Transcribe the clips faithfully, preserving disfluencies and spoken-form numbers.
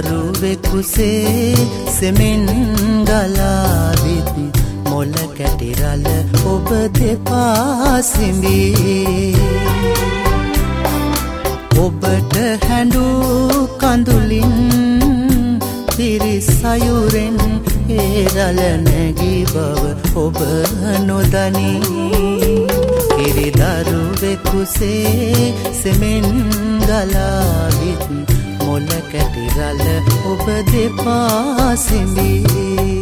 දරුවෙකුසේ සෙමෙන් ගලාවිත් මොල කැටිරල ඔබ දෙපා සිඹී ඔබට හැඬු කඳුලින් පිරිසයුරෙන් ඒරල නැගී බව ඔබ නොදනී කිරි දරුවෙකුසේ සෙමෙන් ගලාවිත් මොල කැටිරල ඔබ දෙපා සිඹී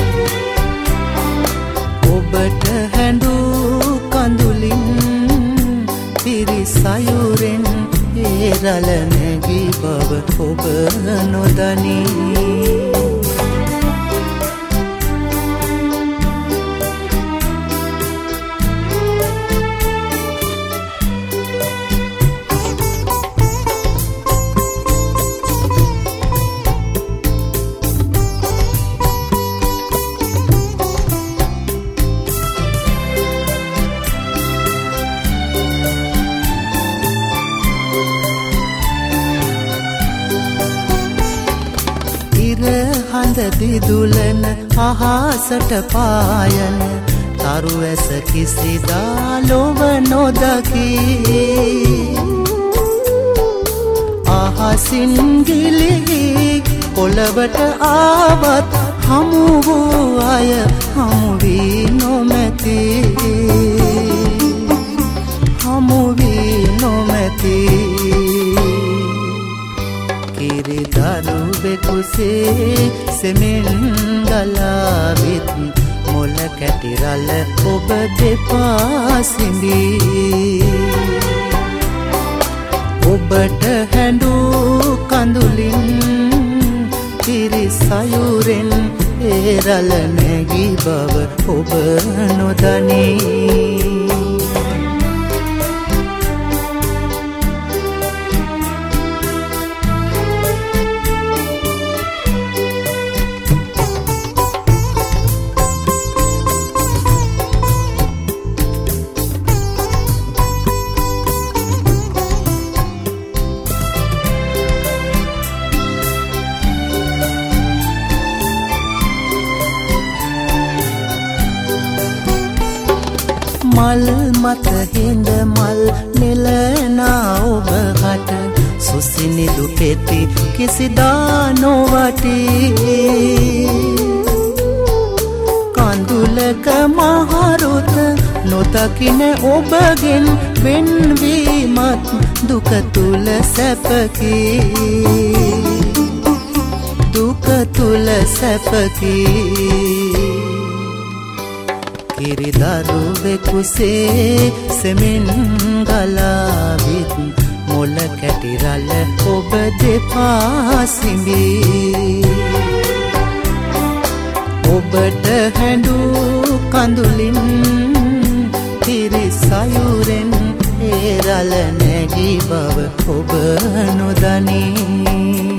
ඔබට හැඬු කඳුලින් පිරිසයුරෙන් ඒරල නැගී බව ඔබ නොදනී හඳ දිදුලන අහසට පායන තරු ඇස කිසිදා ලොව නොදකී අහසින් ගිලිහි පොළවට ආවත් හමු වූ අය හමු වී නොමැති හමු වී නොමැති කිරි දරුවෙකුසේ සෙමෙන් ගලාවිත් මොල කැටිරල ඔබ දෙපා සිඹී ඔබට හැඬු කඳුලින් පිරිසයුරෙන් ඒරල නැගී බව ඔබ නොදනී මල් මත හිඳ මල් නෙලනා ඔබ හට සුසිනිදු පෙති කිසිදා නොවටි කඳුලක මහරුත නොදකින ඔබගෙන් වෙන්වීමත් දුක තුල සැපකි දුක තුල සැපකි කිරි දරුවෙකුසේ සෙමෙන් ගලාවිත් මොල කැටිරල ඔබ දෙපා සිඹී ඔබට හැඬු කඳුලින් පිරිසයුරෙන් ඒරල නැගී බව ඔබ නොදනී